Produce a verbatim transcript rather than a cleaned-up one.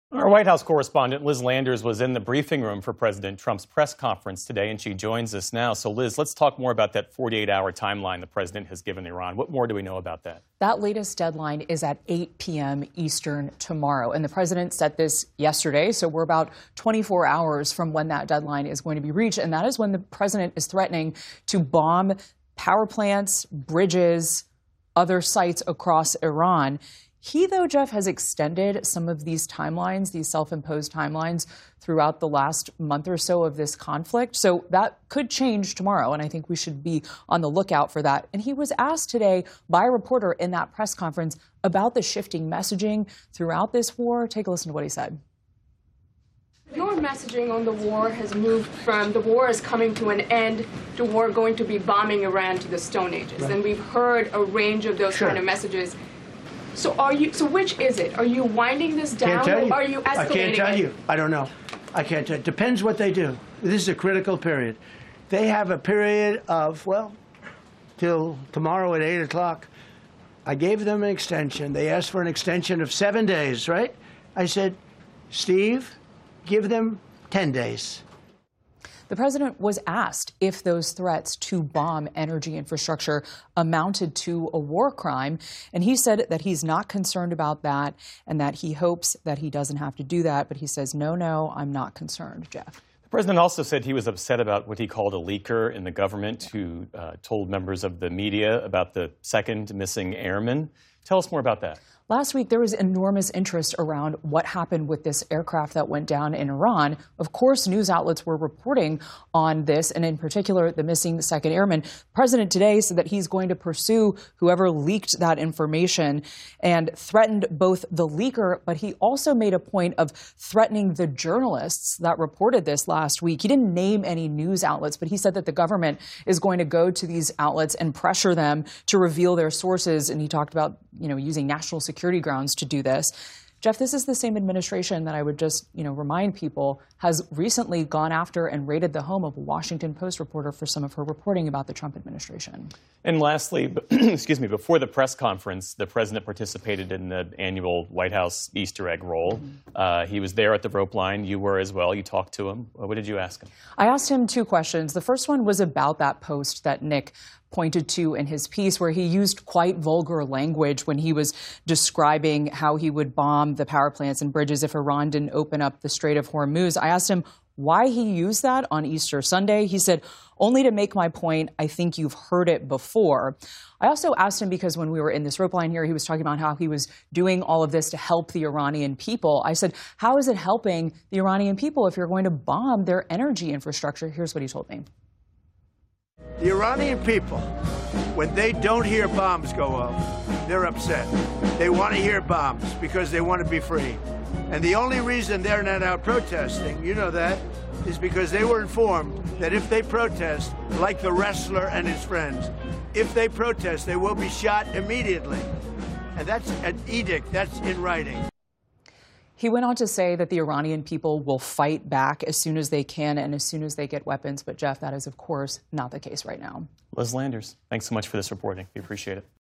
Our White House correspondent Liz Landers was in the briefing room for President Trump's press conference today, and she joins us now. So, Liz, let's talk more about that forty-eight hour timeline the president has given Iran. What more do we know about that? That latest deadline is at eight p m Eastern tomorrow, and the president set this yesterday, so we're about twenty-four hours from when that deadline is going to be reached, and that is when the president is threatening to bomb power plants, bridges, other sites across Iran. He, though, Jeff, has extended some of these timelines, these self-imposed timelines, throughout the last month or so of this conflict. So that could change tomorrow, and I think we should be on the lookout for that. And he was asked today by a reporter in that press conference about the shifting messaging throughout this war. Take a listen to what he said. Your messaging on the war has moved from the war is coming to an end to war going to be bombing Iran to the Stone Ages. Right. And we've heard a range of those sure. kind of messages. So are you? So which is it? Are you winding this down, can't tell you. or are you escalating I can't tell it? you. I don't know. I can't tell. It depends what they do. This is a critical period. They have a period of, well, till tomorrow at eight o'clock. I gave them an extension. They asked for an extension of seven days, right? I said, Steve, give them ten days. The president was asked if those threats to bomb energy infrastructure amounted to a war crime, and he said that he's not concerned about that and that he hopes that he doesn't have to do that. But he says, no, no, I'm not concerned, Jeff. The president also said he was upset about what he called a leaker in the government who uh, told members of the media about the second missing airman. Tell us more about that. Last week, there was enormous interest around what happened with this aircraft that went down in Iran. Of course, news outlets were reporting on this, and in particular, the missing second airman. The president today said that he's going to pursue whoever leaked that information and threatened both the leaker, but he also made a point of threatening the journalists that reported this last week. He didn't name any news outlets, but he said that the government is going to go to these outlets and pressure them to reveal their sources, and he talked about, you know, using national security security grounds to do this. Jeff, this is the same administration that I would just, you know, remind people has recently gone after and raided the home of a Washington Post reporter for some of her reporting about the Trump administration. And lastly, excuse me, before the press conference, the president participated in the annual White House Easter egg roll. Mm-hmm. uh, he was there at the rope line. You were as well. You talked to him. What did you ask him? I asked him two questions. The first one was about that post that Nick pointed to in his piece, where he used quite vulgar language when he was describing how he would bomb the power plants and bridges if Iran didn't open up the Strait of Hormuz. I asked him why he used that on Easter Sunday. He said, only to make my point, I think you've heard it before. I also asked him, because when we were in this rope line here, he was talking about how he was doing all of this to help the Iranian people. I said, how is it helping the Iranian people if you're going to bomb their energy infrastructure? Here's what he told me. The Iranian people, when they don't hear bombs go off, they're upset. They want to hear bombs because they want to be free. And the only reason they're not out protesting, you know that, is because they were informed that if they protest, like the wrestler and his friends, if they protest, they will be shot immediately. And that's an edict. That's in writing. He went on to say that the Iranian people will fight back as soon as they can and as soon as they get weapons. But, Jeff, that is, of course, not the case right now. Liz Landers, thanks so much for this reporting. We appreciate it.